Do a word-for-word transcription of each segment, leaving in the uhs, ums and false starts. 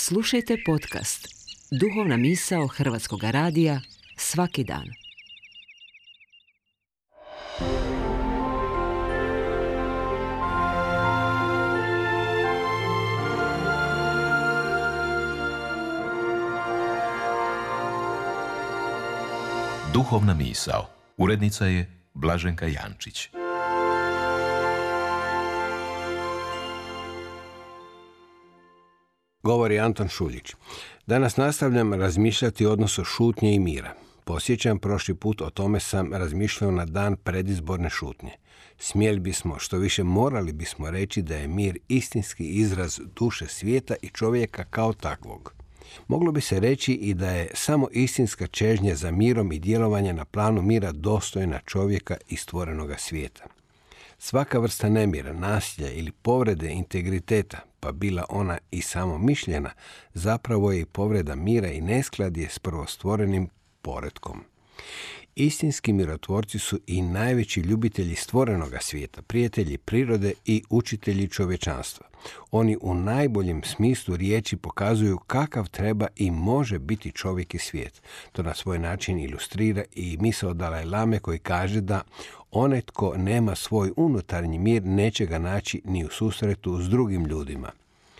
Slušajte podcast Duhovna misao Hrvatskog radija svaki dan. Duhovna misao. Urednica je Blaženka Jančić. Govori Anton Šuljić. Danas nastavljam razmišljati o odnosu šutnje i mira. Podsjećam, prošli put o tome sam razmišljao na dan predizborne šutnje. Smjeli bismo, što više morali bismo reći da je mir istinski izraz duše svijeta i čovjeka kao takvog. Moglo bi se reći i da je samo istinska čežnja za mirom i djelovanje na planu mira dostojna čovjeka i stvorenoga svijeta. Svaka vrsta nemira, nasilja ili povrede integriteta, pa bila ona i samo mišljena, zapravo je i povreda mira i neskladje s prvostvorenim poretkom. Istinski mirotvorci su i najveći ljubitelji stvorenoga svijeta, prijatelji prirode i učitelji čovječanstva. Oni u najboljem smislu riječi pokazuju kakav treba i može biti čovjek i svijet. To na svoj način ilustrira i misao Dalaj Lame koji kaže da onaj tko nema svoj unutarnji mir neće ga naći ni u susretu s drugim ljudima.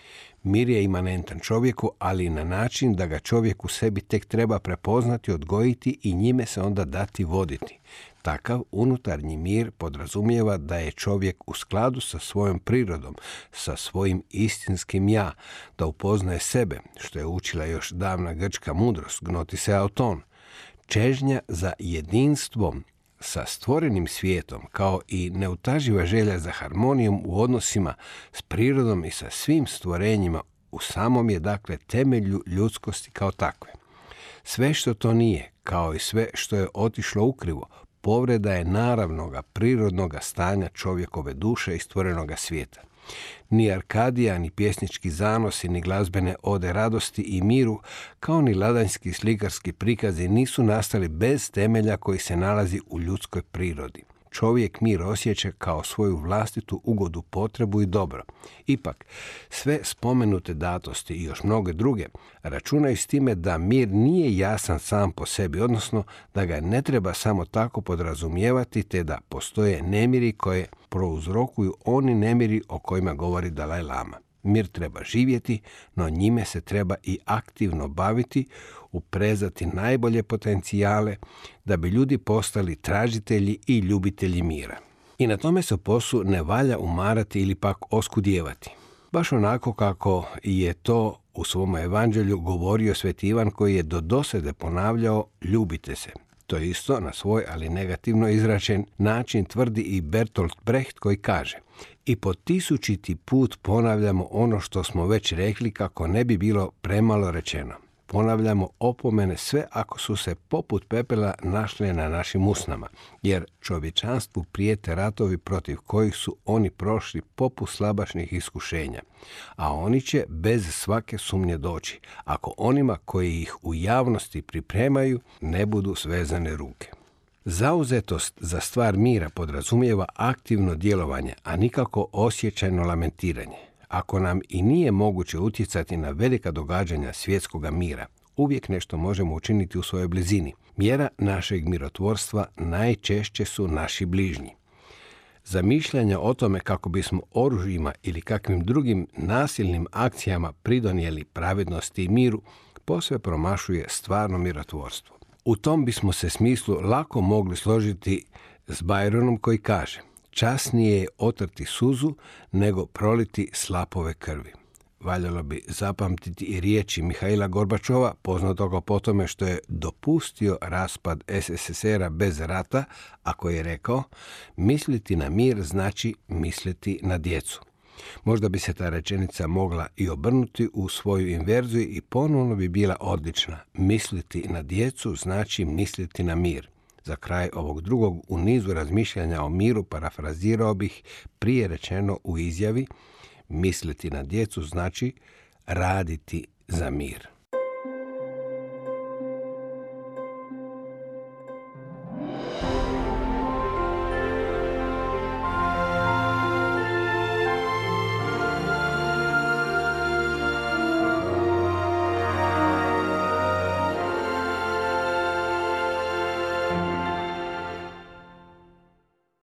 Mir je imanentan čovjeku, ali na način da ga čovjek u sebi tek treba prepoznati, odgojiti i njime se onda dati voditi. Takav unutarnji mir podrazumijeva da je čovjek u skladu sa svojom prirodom, sa svojim istinskim ja, da upoznaje sebe, što je učila još davna grčka mudrost, gnotise auton. Čežnja za jedinstvom sa stvorenim svijetom, kao i neutaživa želja za harmonijom u odnosima s prirodom i sa svim stvorenjima, u samom je dakle temelju ljudskosti kao takve. Sve što to nije, kao i sve što je otišlo ukrivo, povreda je naravnoga, prirodnoga stanja čovjekove duše i stvorenoga svijeta. Ni Arkadija, ni pjesnički zanosi, ni glazbene ode radosti i miru, kao ni ladanjski slikarski prikazi nisu nastali bez temelja koji se nalazi u ljudskoj prirodi. Čovjek mir osjeća kao svoju vlastitu ugodu, potrebu i dobro. Ipak, sve spomenute datosti i još mnoge druge računaju s time da mir nije jasan sam po sebi, odnosno da ga ne treba samo tako podrazumijevati, te da postoje nemiri koje prouzrokuju oni nemiri o kojima govori Dalaj Lama. Mir treba živjeti, no njime se treba i aktivno baviti, uprezati najbolje potencijale da bi ljudi postali tražitelji i ljubitelji mira. I na tome se poslu ne valja umarati ili pak oskudijevati. Baš onako kako je to u svom evanđelju govorio Sveti Ivan koji je do dosade ponavljao ljubite se. To je isto na svoj, ali negativno izračen način tvrdi i Bertolt Brecht koji kaže: i po tisućiti put ponavljamo ono što smo već rekli kako ne bi bilo premalo rečeno. Ponavljamo opomene sve ako su se poput pepela našle na našim usnama, jer čovječanstvu prijete ratovi protiv kojih su oni prošli poput slabašnih iskušenja, a oni će bez svake sumnje doći, ako onima koji ih u javnosti pripremaju ne budu svezane ruke. Zauzetost za stvar mira podrazumijeva aktivno djelovanje, a nikako osjećajno lamentiranje. Ako nam i nije moguće utjecati na velika događanja svjetskoga mira, uvijek nešto možemo učiniti u svojoj blizini. Mjera našeg mirotvorstva najčešće su naši bližnji. Zamišljanja o tome kako bismo oružjima ili kakvim drugim nasilnim akcijama pridonijeli pravednosti i miru posve promašuje stvarno mirotvorstvo. U tom bismo se smislu lako mogli složiti s Byronom koji kaže: časnije je otrti suzu nego proliti slapove krvi. Valjalo bi zapamtiti i riječi Mihaila Gorbačova, poznatoga po tome što je dopustio raspad S S S R-a bez rata, a koji je rekao: misliti na mir znači misliti na djecu. Možda bi se ta rečenica mogla i obrnuti u svoju inverziju i ponovno bi bila odlična. Misliti na djecu znači misliti na mir. Za kraj ovog drugog u nizu razmišljanja o miru parafrazirao bih prije rečeno u izjavi: misliti na djecu znači raditi za mir.